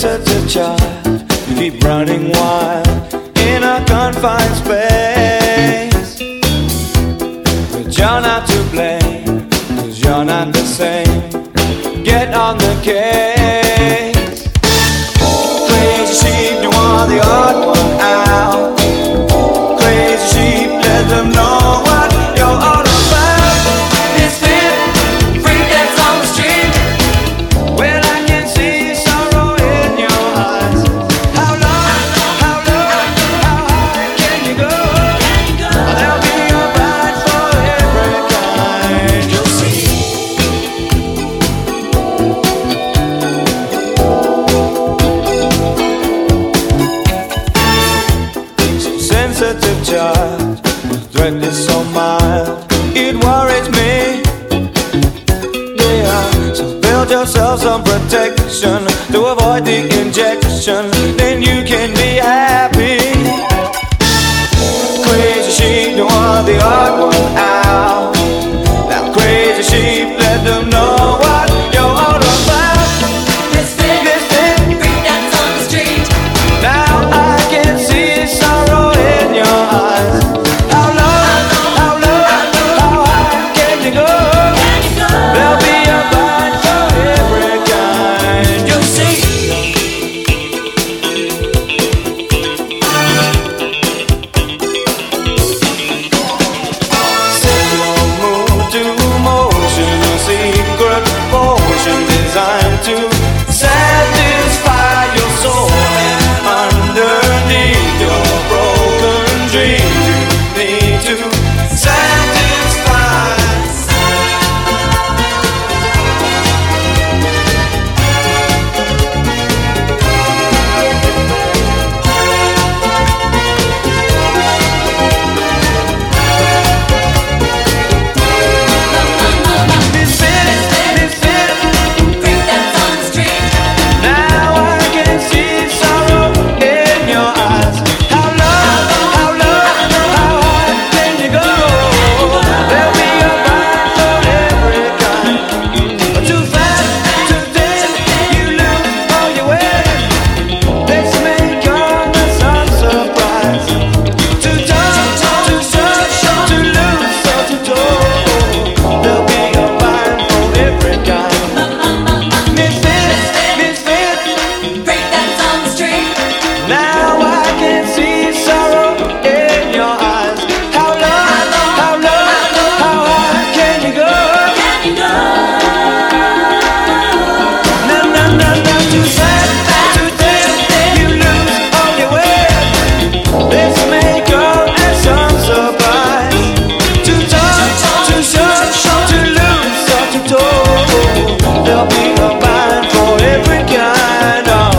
sensitive child, you keep running wild in a confined space. But you're not to blame, 'cause you're not the same. Get on the case. Crazy sheep, you are the odd one out. Crazy sheep, let them know what you're all about. Misfit, freak that's on the street. Well, I can see sorrow in your eyes. How low, how high can you go? There'll be a ride for every kind, you'll see. So sensitive child, the threat is so mild, it worries me. Yeah, so build yourself some protection to avoid the injection, then you can be happy. Crazy sheep, you are the odd one out. Now crazy sheep, let them know what you're all about. Misfit, freak that's on the street. Now I can see sorrow in your eyes. How low, how high can you go? There'll be a fight for every kind, you'll see. Set your mood to motion, a secret potion designed to satisfy your soul. And underneath your broken dreams, you need to satisfy. Misfit, freak that's on the street. Now I can see sorrow in your eyes. How low, how high can you go? There'll be a ride for every kind. Too fast, too dead, you lose all your way. Let's make all the sun surprise. Too tough, too short, too loose or too tall. There'll be a ride for every kind. Misfit, freak that's on the street. Now I can see sorrow in your eyes. How low, how high can you go? No, too fast, too dead, you lose all your way. Let's make all the sun surprise. Too tough, too short, too loose or too tall. There'll be a ride for every kind of.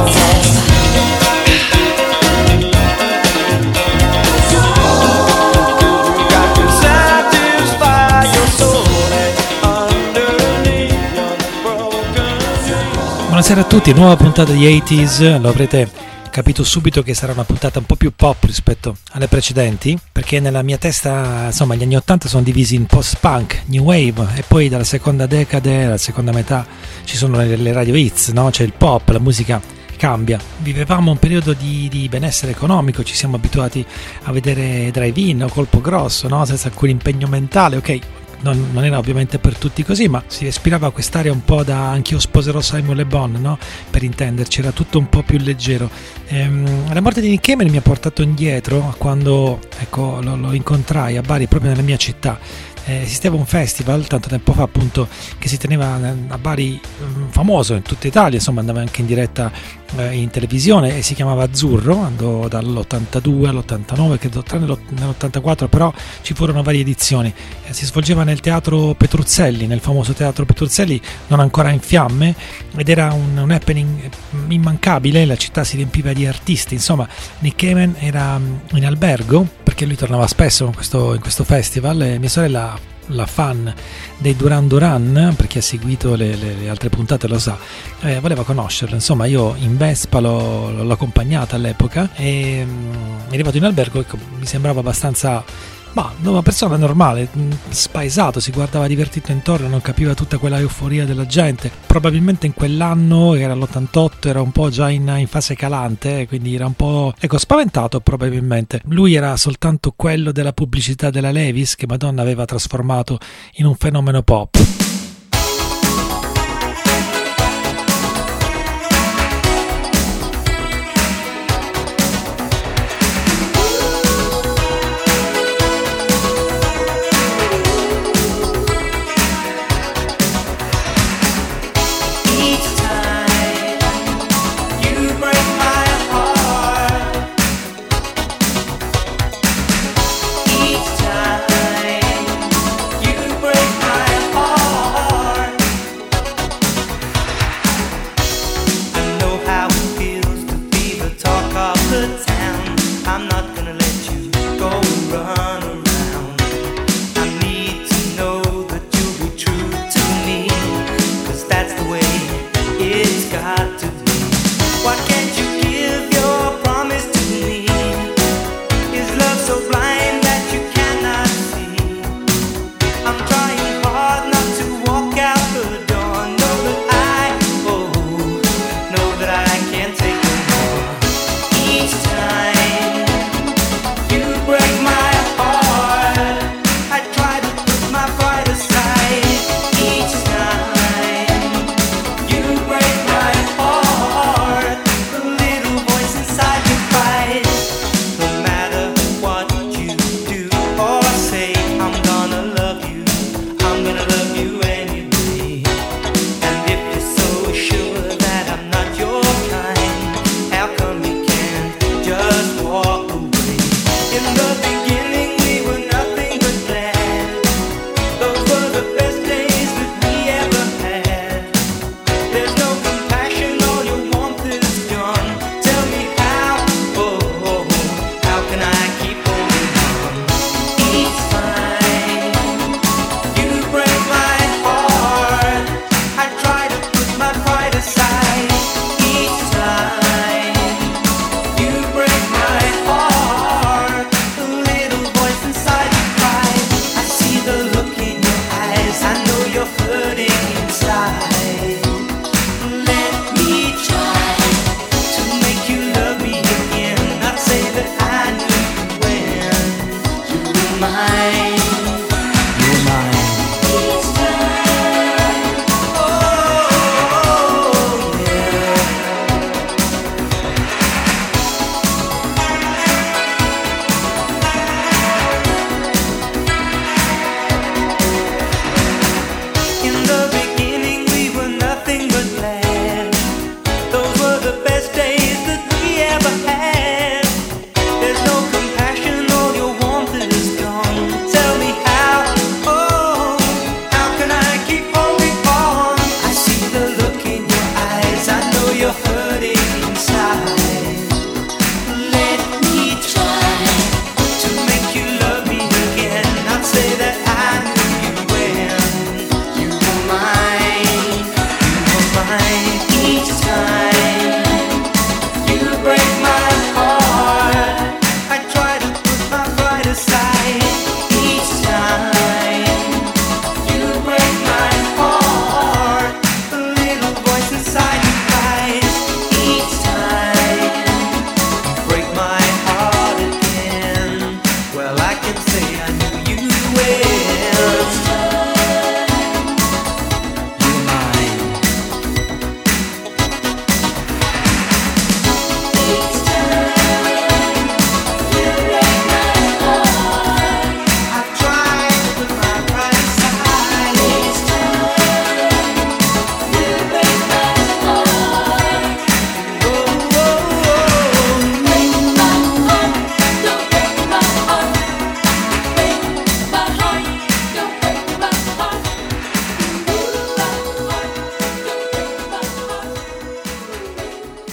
Got to satisfy your soul and underneath your broken dreams. Buonasera a tutti, nuova puntata di 80s. Lo avrete capito subito che sarà una puntata un po' più pop rispetto alle precedenti, perché nella mia testa, insomma, gli anni 80 sono divisi in post-punk, new wave, e poi dalla seconda decade, la seconda metà, ci sono le radio hits, no? C'è il pop, la musica cambia. Vivevamo un periodo di benessere economico, ci siamo abituati a vedere drive-in o colpo grosso, no? Senza alcun impegno mentale, ok. Non era ovviamente per tutti così, ma si respirava quest'aria un po' da anch'io sposerò Simon Le Bon, no? Per intenderci, era tutto un po' più leggero. La morte di Nick Cayman mi ha portato indietro a quando, ecco, lo incontrai a Bari, proprio nella mia città. Esisteva un festival tanto tempo fa, appunto, che si teneva a Bari, famoso in tutta Italia, insomma andava anche in diretta in televisione, e si chiamava Azzurro. Andò dall'82 all'89, credo, tranne nell'84, però ci furono varie edizioni. Si svolgeva nel teatro Petruzzelli, nel famoso teatro Petruzzelli, non ancora in fiamme, ed era un happening immancabile. La città si riempiva di artisti, insomma. Nick Cayman era in albergo perché lui tornava spesso in questo festival, e mia sorella, la fan dei Duran Duran, per chi ha seguito le altre puntate lo sa, voleva conoscerlo. Insomma, io in Vespa l'ho accompagnata all'epoca, e è arrivato in albergo. Ecco, mi sembrava abbastanza Ma una persona normale, spaesato, si guardava divertito intorno, non capiva tutta quella euforia della gente. Probabilmente in quell'anno, era l'88, era un po' già in fase calante, quindi era un po', ecco, spaventato probabilmente. Lui era soltanto quello della pubblicità della Levi's che Madonna aveva trasformato in un fenomeno pop.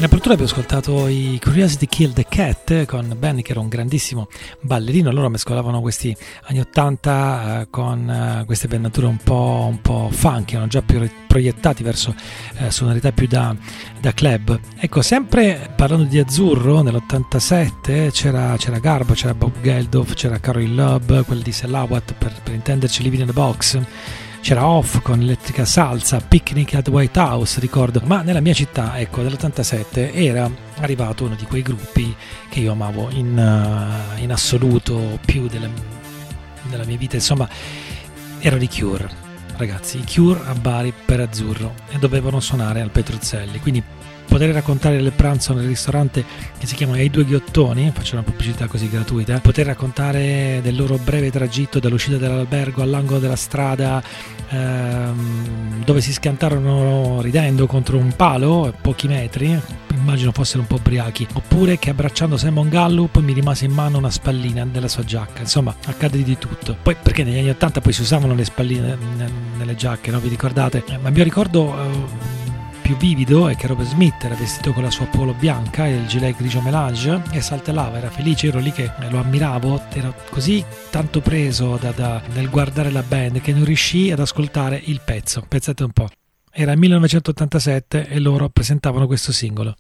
apertura abbiamo ascoltato i Curiosity Killed the Cat con Benny, che era un grandissimo ballerino. Loro mescolavano questi anni 80 con queste venature un po' funky, erano già più proiettati verso sonorità più da club. Ecco, sempre parlando di azzurro, nell'87 c'era Garbo, c'era Bob Geldof, c'era Carol Love, quelli di Selawat, per intenderci, Living in the Box. C'era Off con Elettrica Salsa, Picnic at White House, ricordo. Ma nella mia città, ecco, dell'87 era arrivato uno di quei gruppi che io amavo in assoluto, più della mia vita. Insomma, erano i Cure, ragazzi, i Cure a Bari per azzurro, e dovevano suonare al Petruzzelli. Quindi poter raccontare il pranzo nel ristorante che si chiama I Due Ghiottoni, faccio una pubblicità così gratuita, poter raccontare del loro breve tragitto dall'uscita dall'albergo all'angolo della strada, dove si schiantarono ridendo contro un palo a pochi metri, immagino fossero un po' ubriachi, oppure che abbracciando Simon Gallup mi rimase in mano una spallina della sua giacca. Insomma, accade di tutto. Poi, perché negli anni 80 poi si usavano le spalline nelle giacche, no? Vi ricordate? Ma il mio ricordo più vivido è che Robert Smith era vestito con la sua polo bianca e il gilet grigio melange e saltellava, era felice. Ero lì che lo ammiravo, ero così tanto preso nel guardare la band che non riuscii ad ascoltare il pezzo. Pensate un po', era il 1987 e loro presentavano questo singolo.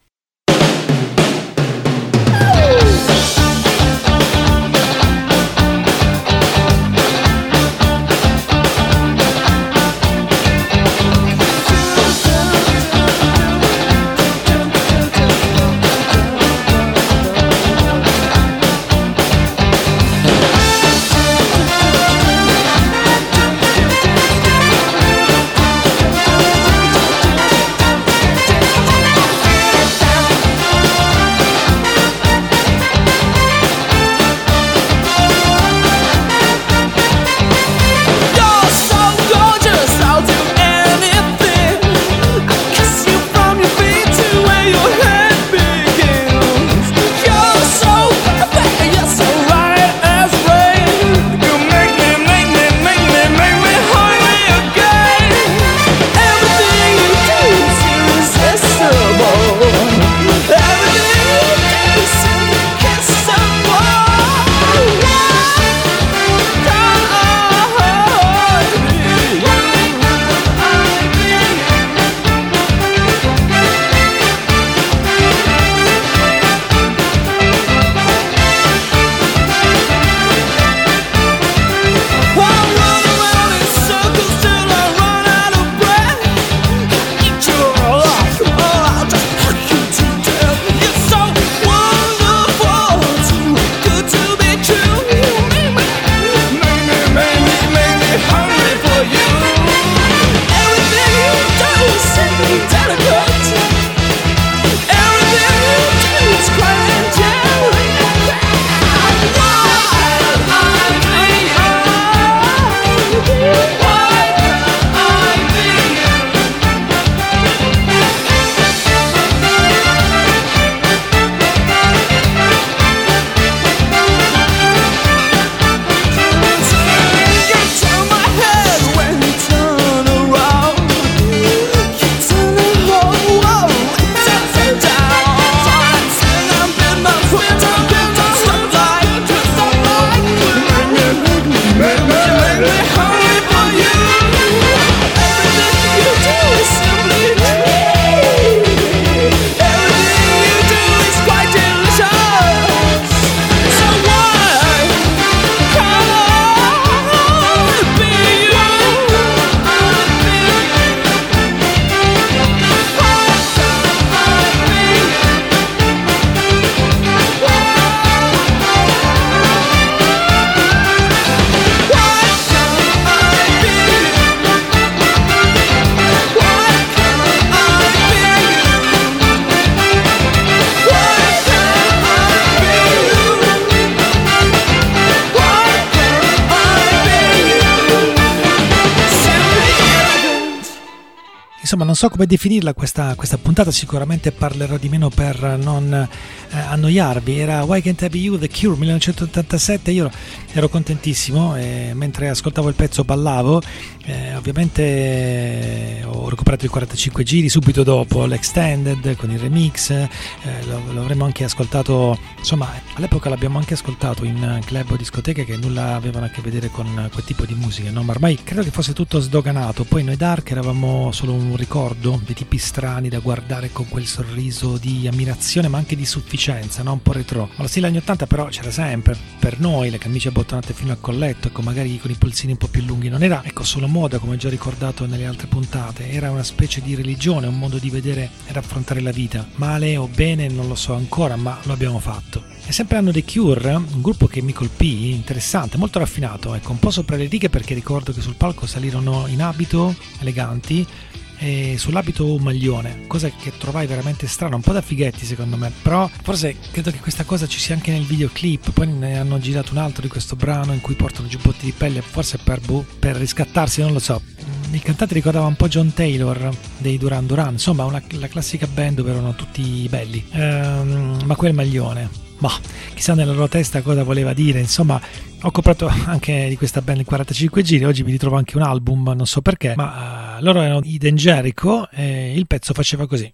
insomma non so come definirla questa puntata, sicuramente parlerò di meno per non annoiarvi. Era Why Can't I Be You, The Cure, 1987. Io ero contentissimo e mentre ascoltavo il pezzo ballavo. Ovviamente ho recuperato i 45 giri subito dopo l'extended con il remix, lo avremmo anche ascoltato, insomma all'epoca l'abbiamo anche ascoltato in club o discoteche che nulla avevano a che vedere con quel tipo di musica, no? Ma ormai credo che fosse tutto sdoganato. Poi noi Dark eravamo solo un ricordo dei tipi strani da guardare con quel sorriso di ammirazione ma anche di sufficienza, no? Un po' retro. Allo stile anni 80 però c'era sempre per noi le camicie abbottonate fino al colletto, ecco, magari con i polsini un po' più lunghi. Non era, ecco, solo moda, come già ricordato nelle altre puntate, era una specie di religione, un modo di vedere ed affrontare la vita. Male o bene non lo so ancora, ma lo abbiamo fatto. È sempre anno The Cure, un gruppo che mi colpì, interessante, molto raffinato, ecco, un po' sopra le righe, perché ricordo che sul palco salirono in abito, eleganti, e sull'abito un maglione, cosa che trovai veramente strana, un po' da fighetti secondo me, però forse credo che questa cosa ci sia anche nel videoclip. Poi ne hanno girato un altro di questo brano in cui portano giubbotti di pelle, forse per riscattarsi, non lo so. Il cantante ricordava un po' John Taylor dei Duran Duran, insomma la classica band dove erano tutti belli, ma quel maglione, ma chissà nella loro testa cosa voleva dire. Insomma, ho comprato anche di questa band il 45 giri, oggi vi ritrovo anche un album, non so perché, ma loro erano i Dan Jericho e il pezzo faceva così.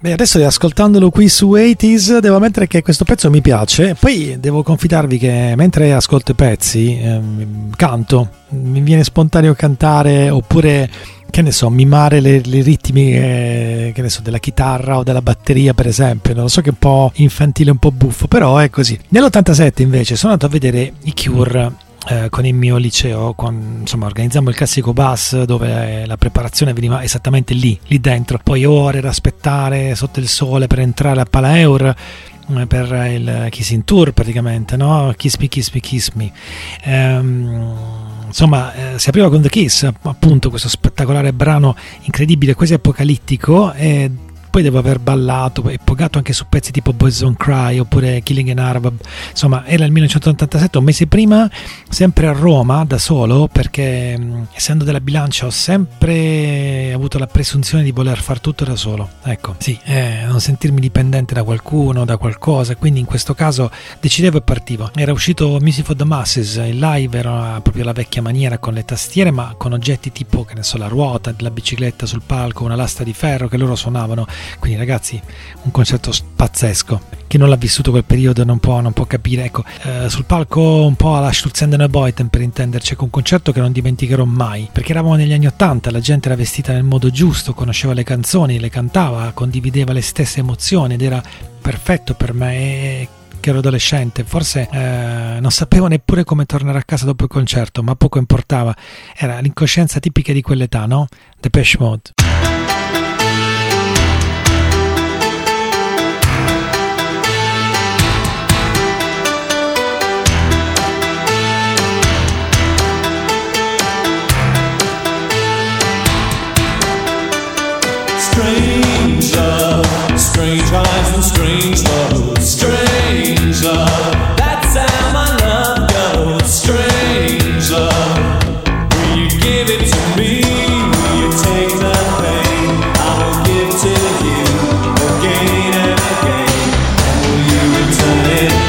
Beh, adesso riascoltandolo qui su 80s devo ammettere che questo pezzo mi piace. Poi devo confidarvi che mentre ascolto i pezzi canto, mi viene spontaneo cantare, oppure che ne so, mimare le ritmi che ne so, della chitarra o della batteria, per esempio. Non lo so, che è un po' infantile, un po' buffo, però è così. Nell'87 invece sono andato a vedere i Cure con il mio liceo, insomma, organizzammo il classico bus dove la preparazione veniva esattamente lì dentro, poi ore da aspettare sotto il sole per entrare a Palaeur per il Kissing Tour, praticamente, no? Kiss Me, Kiss Me, Kiss Me. Insomma, si apriva con The Kiss, appunto, questo spettacolare brano incredibile, quasi apocalittico, e poi devo aver ballato e pogato anche su pezzi tipo Boys Don't Cry oppure Killing an Arab. Insomma, era il 1987, un mese prima, sempre a Roma da solo, perché essendo della Bilancia ho sempre avuto la presunzione di voler far tutto da solo, ecco, sì, non sentirmi dipendente da qualcuno, da qualcosa. Quindi in questo caso decidevo e partivo. Era uscito Music for the Masses, il live era proprio la vecchia maniera, con le tastiere ma con oggetti tipo, che ne so, la ruota della bicicletta sul palco, una lastra di ferro che loro suonavano. Quindi ragazzi, un concerto pazzesco. Chi non l'ha vissuto quel periodo non può capire. Ecco, sul palco un po' alla Sturzende Boyten, per intenderci, un concerto che non dimenticherò mai, perché eravamo negli anni '80, la gente era vestita nel modo giusto, conosceva le canzoni, le cantava, condivideva le stesse emozioni ed era perfetto per me. Che ero adolescente, forse non sapevo neppure come tornare a casa dopo il concerto, ma poco importava, era l'incoscienza tipica di quell'età, no? Depeche Mode. Stranger, strange eyes and strange love. Stranger, that's how my love goes. Stranger, will you give it to me? Will you take the pain I will give to you again and again? And will you return it?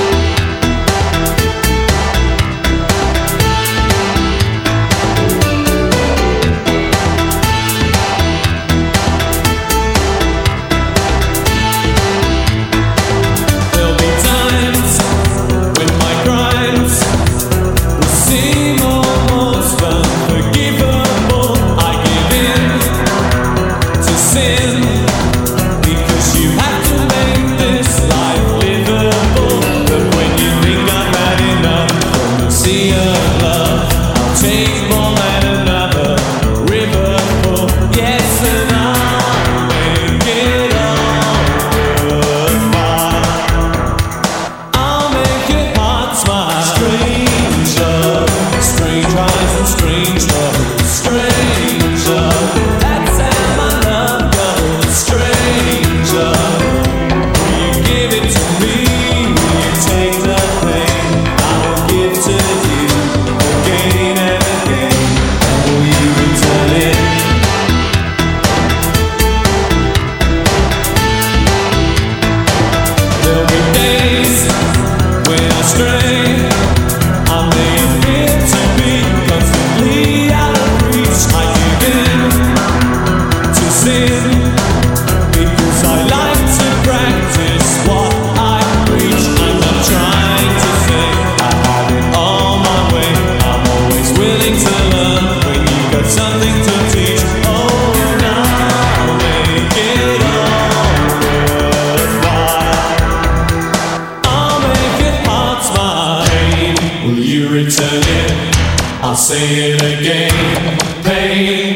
Say it again, pain,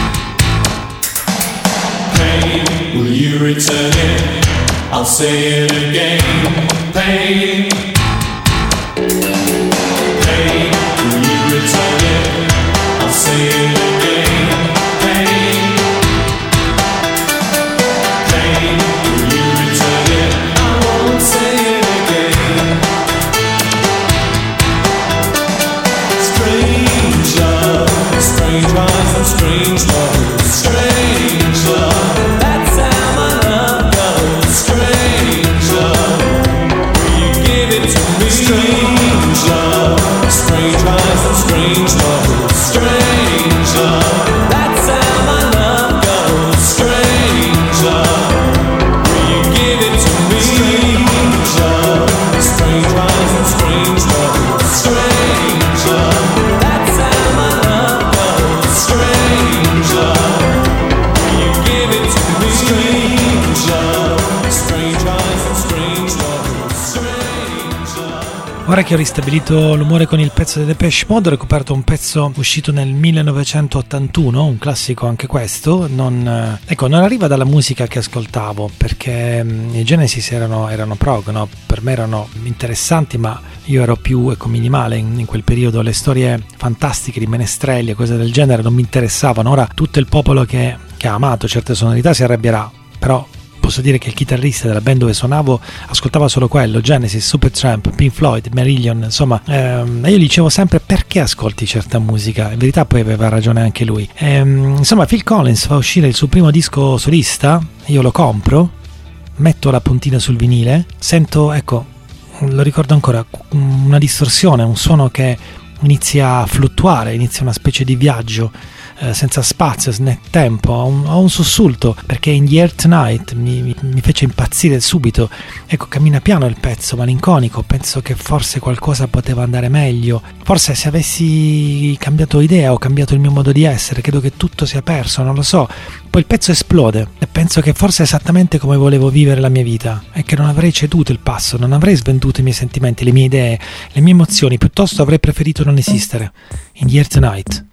pain, will you return it? I'll say it again, pain, pain, will you return it? I'll say it again, pain, pain, will you return it? I won't say it again. Strange eyes and strange love. Strange love, that's how my love goes. Strange love, will you give it Ora che ho ristabilito l'umore con il pezzo dei Depeche Mode, ho recuperato un pezzo uscito nel 1981, un classico anche questo. Non arriva dalla musica che ascoltavo, perché i Genesis erano prog, no? Per me erano interessanti, ma io ero più minimale in quel periodo. Le storie fantastiche di menestrelli e cose del genere non mi interessavano. Ora tutto il popolo che ha amato certe sonorità si arrabbierà, però posso dire che il chitarrista della band dove suonavo ascoltava solo quello: Genesis, Supertramp, Pink Floyd, Marillion, insomma. Io gli dicevo sempre: perché ascolti certa musica? In verità poi aveva ragione anche lui. Insomma, Phil Collins fa uscire il suo primo disco solista, io lo compro, metto la puntina sul vinile, sento, ecco, lo ricordo ancora, una distorsione, un suono che inizia a fluttuare, inizia una specie di viaggio senza spazio né tempo, ho un sussulto, perché In the Air Tonight mi fece impazzire subito. Ecco, cammina piano il pezzo, malinconico, penso che forse qualcosa poteva andare meglio, forse se avessi cambiato idea o cambiato il mio modo di essere, credo che tutto sia perso, non lo so. Poi il pezzo esplode e penso che forse è esattamente come volevo vivere la mia vita, e che non avrei ceduto il passo, non avrei svenduto i miei sentimenti, le mie idee, le mie emozioni, piuttosto avrei preferito non esistere. In the Air Tonight.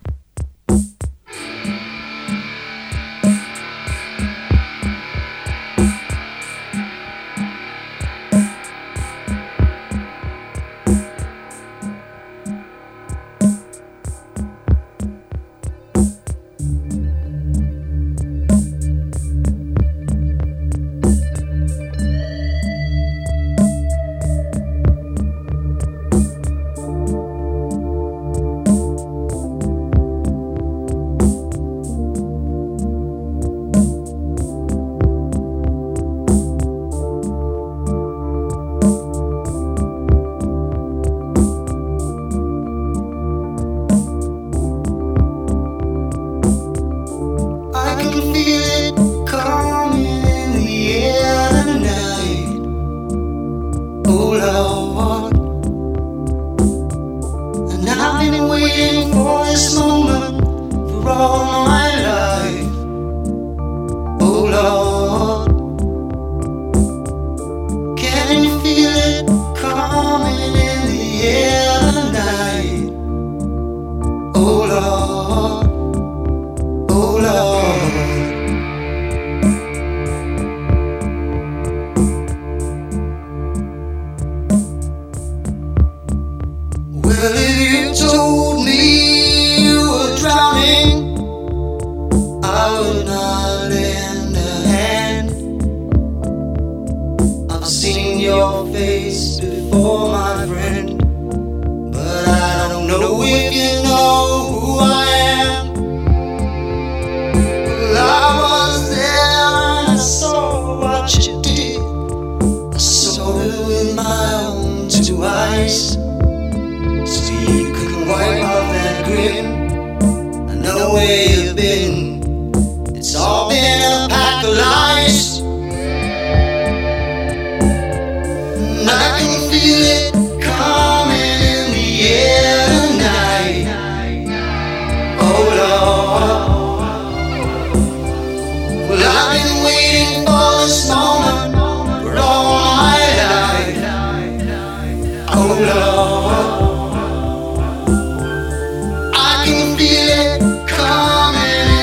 I can feel it coming.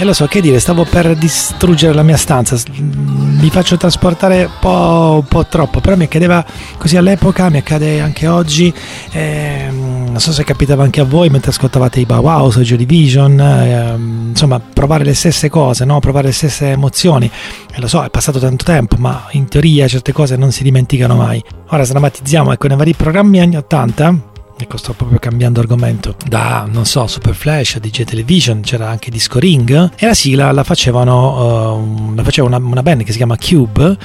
E lo so, che dire, stavo per distruggere la mia stanza, mi faccio trasportare un po' troppo, però mi accadeva così all'epoca, mi accade anche oggi, non so se capitava anche a voi mentre ascoltavate i Bauhaus o i Joy Division, insomma provare le stesse cose, no? Provare le stesse emozioni, e lo so, è passato tanto tempo, ma in teoria certe cose non si dimenticano mai. Ora sdrammatizziamo, ecco, nei vari programmi anni 80. Ecco, sto proprio cambiando argomento. Da, non so, Super Flash a DJ Television, c'era anche Disco Ring, e la sigla la faceva una band che si chiama Cube,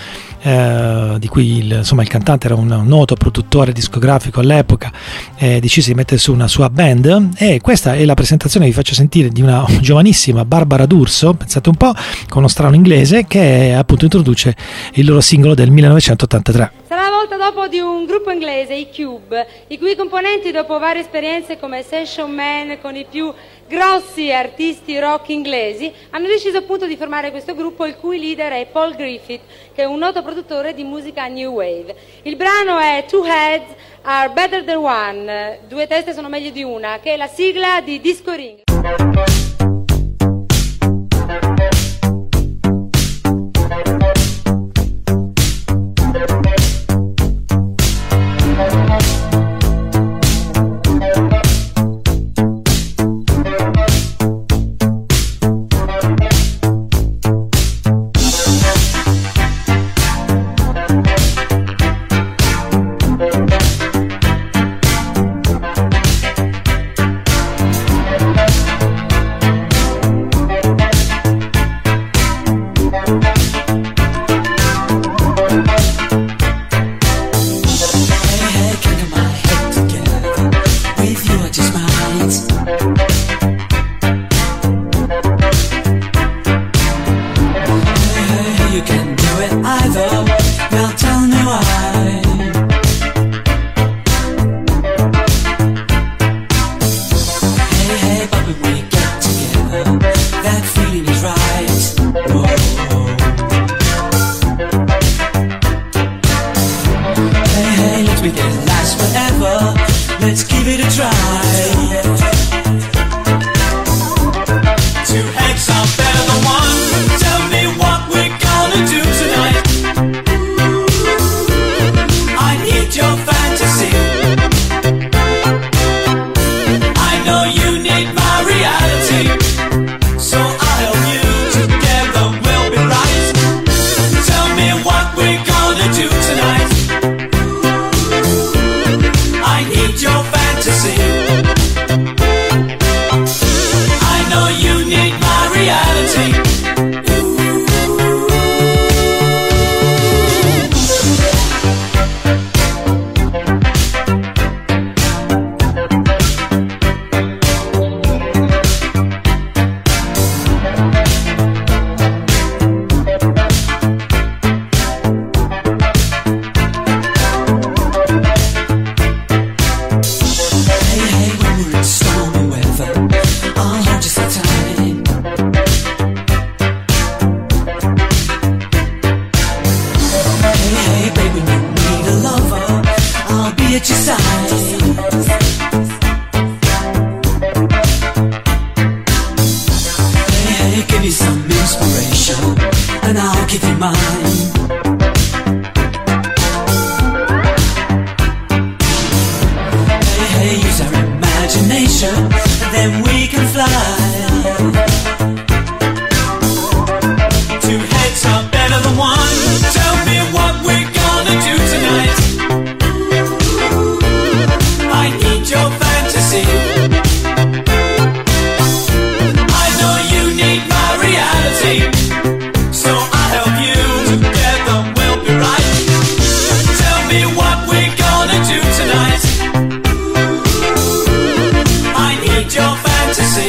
di cui il cantante era un noto produttore discografico all'epoca, decise di mettere su una sua band, e questa è la presentazione che vi faccio sentire di una giovanissima Barbara D'Urso, pensate un po', con uno strano inglese, che appunto introduce il loro singolo del 1983. Sarà la volta dopo di un gruppo inglese, i Cube, i cui componenti, dopo varie esperienze come session man con i più grossi artisti rock inglesi, hanno deciso appunto di formare questo gruppo, il cui leader è Paul Griffith, che è un noto produttore di musica new wave. Il brano è Two Heads Are Better Than One, due teste sono meglio di una, che è la sigla di Disco Ring.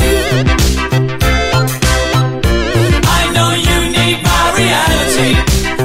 I know you need my reality.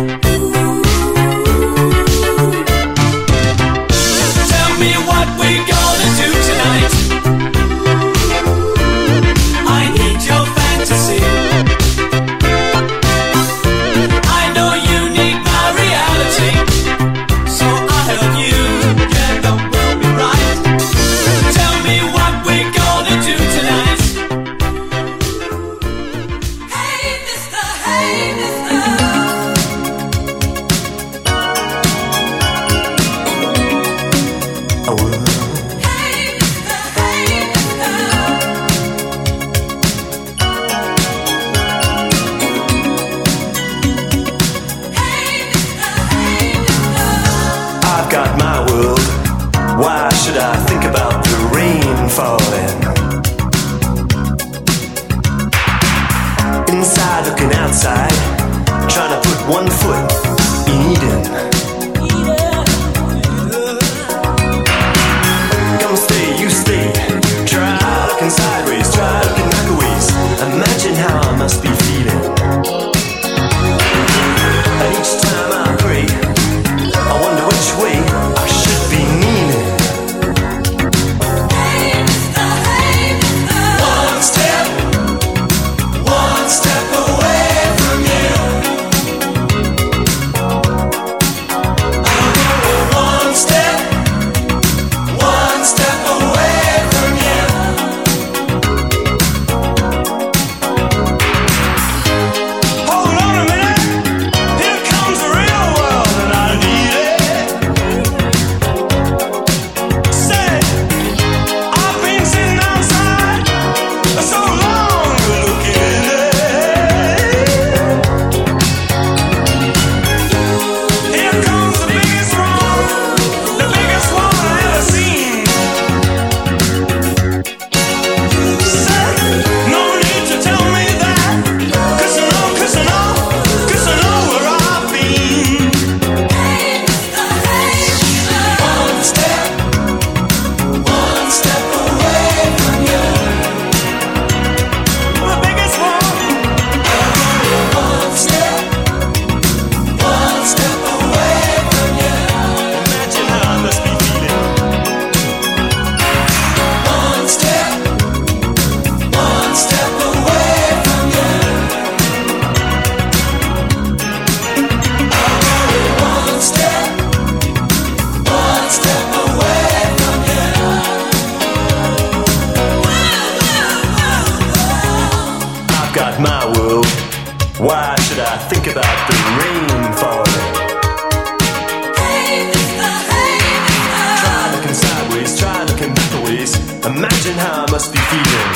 think about the rain falling. Hey, mister, try looking sideways, try looking backwards. Imagine how I must be feeling.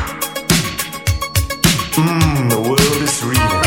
The world is reading.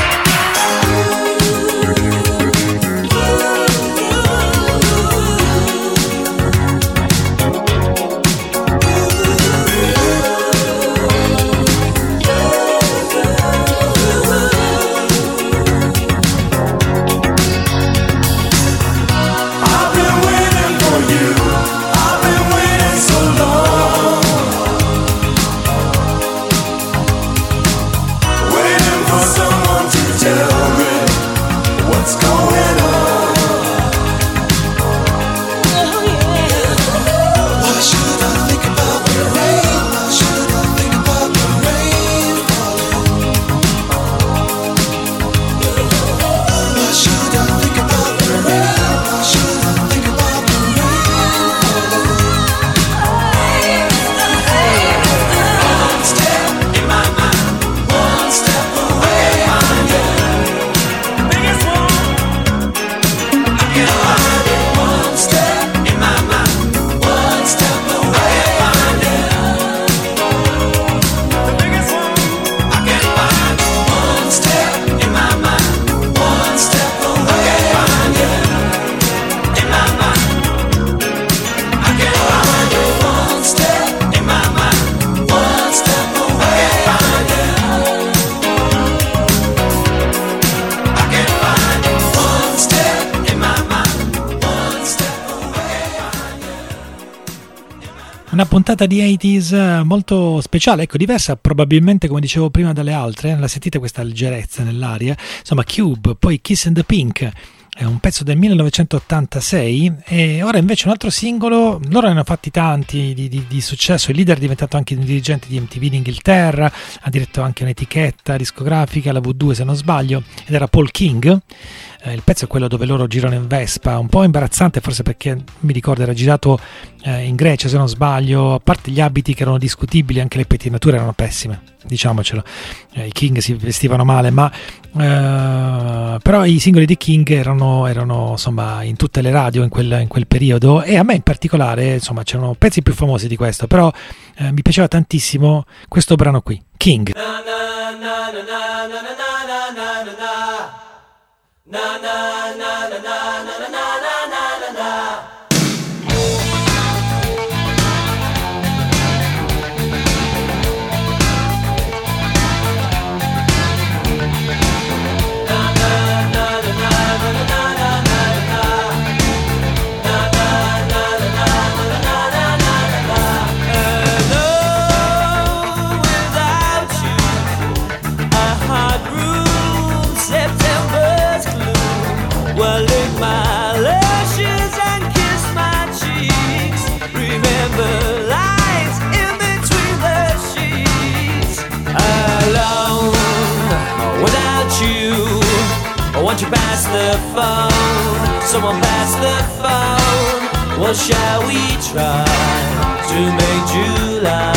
Una puntata di 80s molto speciale, ecco, diversa probabilmente, come dicevo prima, dalle altre. La sentite questa leggerezza nell'aria? Insomma, Cube, poi Kiss and the Pink, è un pezzo del 1986 e ora invece un altro singolo. Loro ne hanno fatti tanti di successo. Il leader è diventato anche un dirigente di MTV in Inghilterra, ha diretto anche un'etichetta discografica, la V2 se non sbaglio, ed era Paul King. Il pezzo è quello dove loro girano in Vespa, un po' imbarazzante forse perché mi ricordo era girato in Grecia se non sbaglio. A parte gli abiti che erano discutibili, anche le pettinature erano pessime, diciamocelo. I King si vestivano male, ma però i singoli di King erano insomma in tutte le radio in quel periodo, e a me in particolare insomma c'erano pezzi più famosi di questo, però mi piaceva tantissimo questo brano qui, King. Na na na na na na na na na na. Well, lick my lashes and kiss my cheeks. Remember lines in between the sheets. Alone, without you. Won't you pass the phone? Someone pass the phone. Well, shall we try to make July?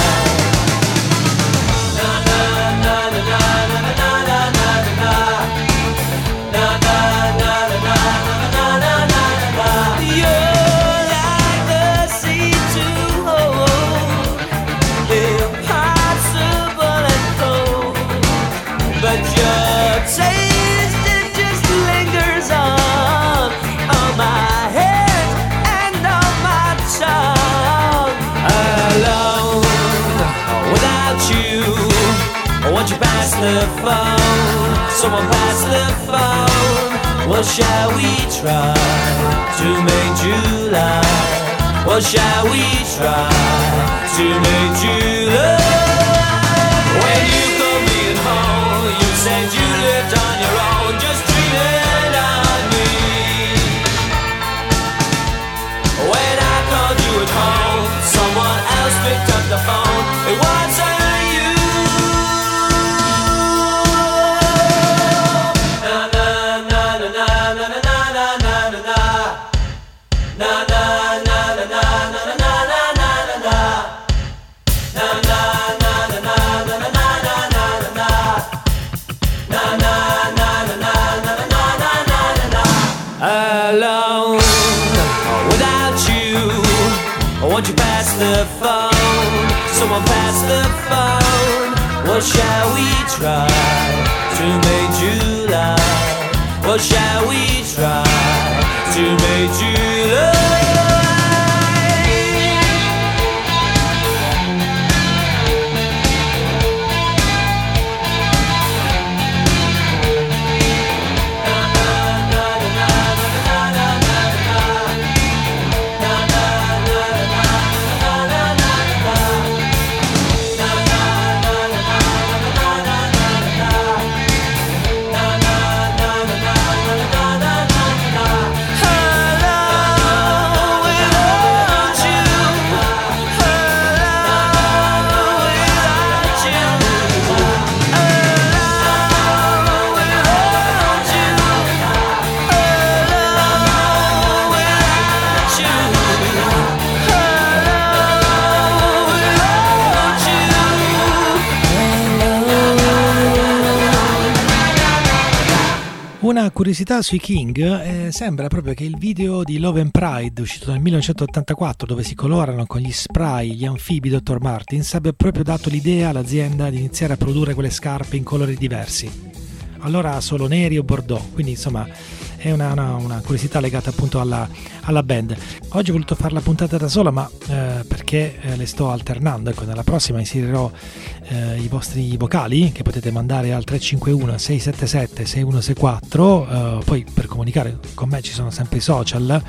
Won't you pass the phone? Someone pass the phone. Well, shall we try to make July? Well, shall we try to make July? When you called me at home, you said you lived on your own, just dreaming on me. When I called you at home, someone else picked up the phone. It wasn't you. Na na Won't you pass the phone? Someone pass the phone. What shall we try to make July? What shall we try to make July? Una curiosità sui King, sembra proprio che il video di Love and Pride, uscito nel 1984, dove si colorano con gli spray gli anfibi Dr. Martens, abbia proprio dato l'idea all'azienda di iniziare a produrre quelle scarpe in colori diversi. Allora solo neri o bordeaux, quindi insomma è una curiosità legata appunto alla band. Oggi ho voluto fare la puntata da sola, ma perché le sto alternando. Ecco, nella prossima inserirò i vostri vocali che potete mandare al 351 677 6164, poi per comunicare con me ci sono sempre i social,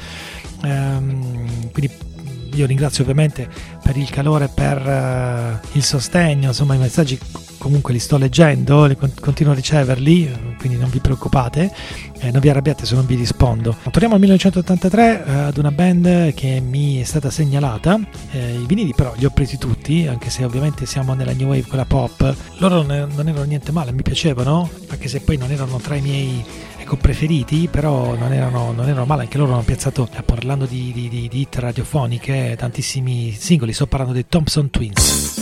quindi io ringrazio ovviamente per il calore, per il sostegno, insomma i messaggi comunque li sto leggendo, continuo a riceverli, quindi non vi preoccupate, non vi arrabbiate se non vi rispondo. Torniamo al 1983 ad una band che mi è stata segnalata. I vinili però li ho presi tutti, anche se ovviamente siamo nella new wave, quella pop. Loro non erano niente male, mi piacevano, anche se poi non erano tra i miei preferiti, però non erano male, anche loro hanno piazzato, parlando di hit radiofoniche, tantissimi singoli. Sto parlando dei Thompson Twins.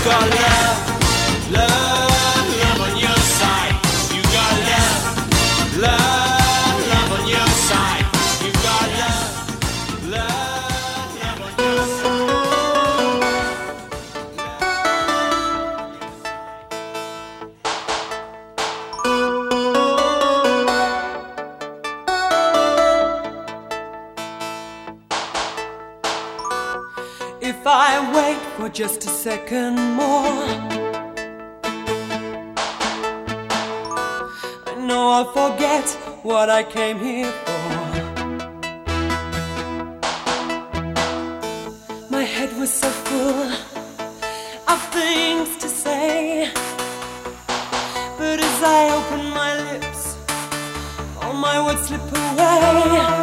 got love, love, love on your side. You got love, love, love on your side. You got love, love, love on your side. If I wait for just a second more, I know I'll forget what I came here for. My head was so full of things to say, but as I open my lips, all my words slip away.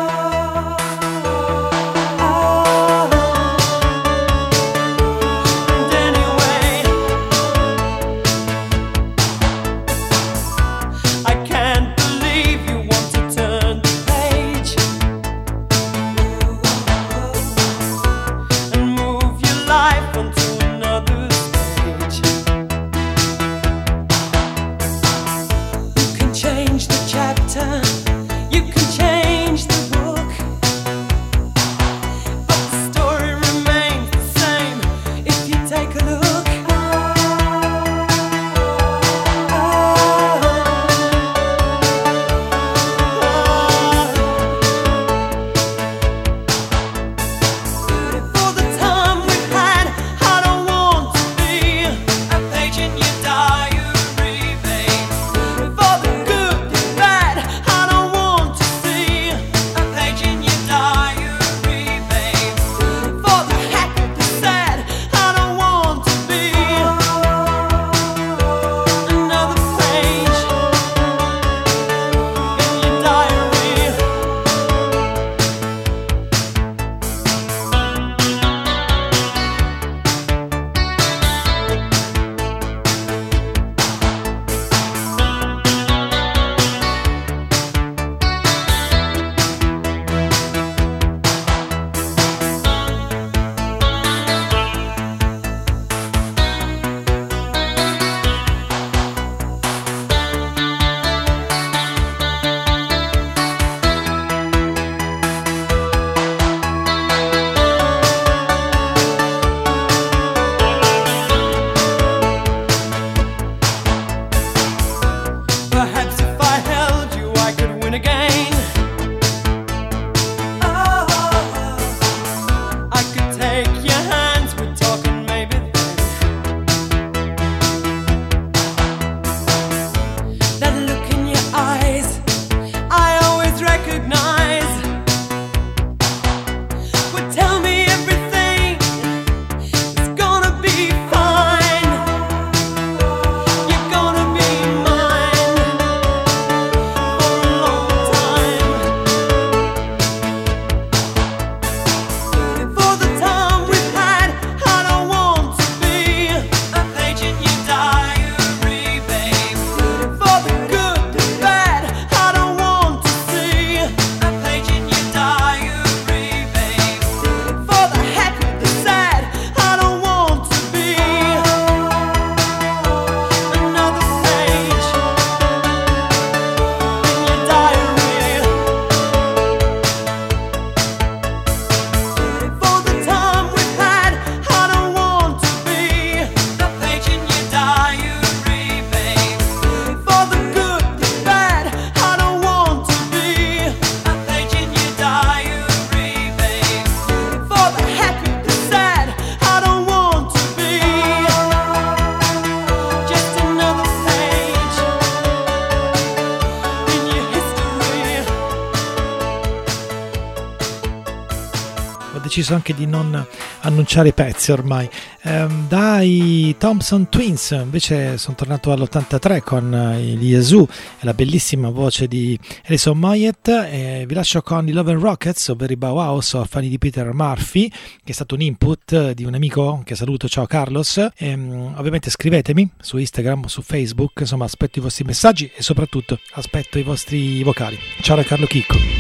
deciso anche di non annunciare i pezzi ormai. Dai Thompson Twins invece sono tornato all'83 con gli Yazoo e la bellissima voce di Alison Moyet. Vi lascio con i Love and Rockets, ovvero i Bauhaus, orfani di Peter Murphy, che è stato un input di un amico che saluto, ciao Carlos. Ovviamente scrivetemi su Instagram o su Facebook, insomma aspetto i vostri messaggi e soprattutto aspetto i vostri vocali. Ciao da Carlo Chicco.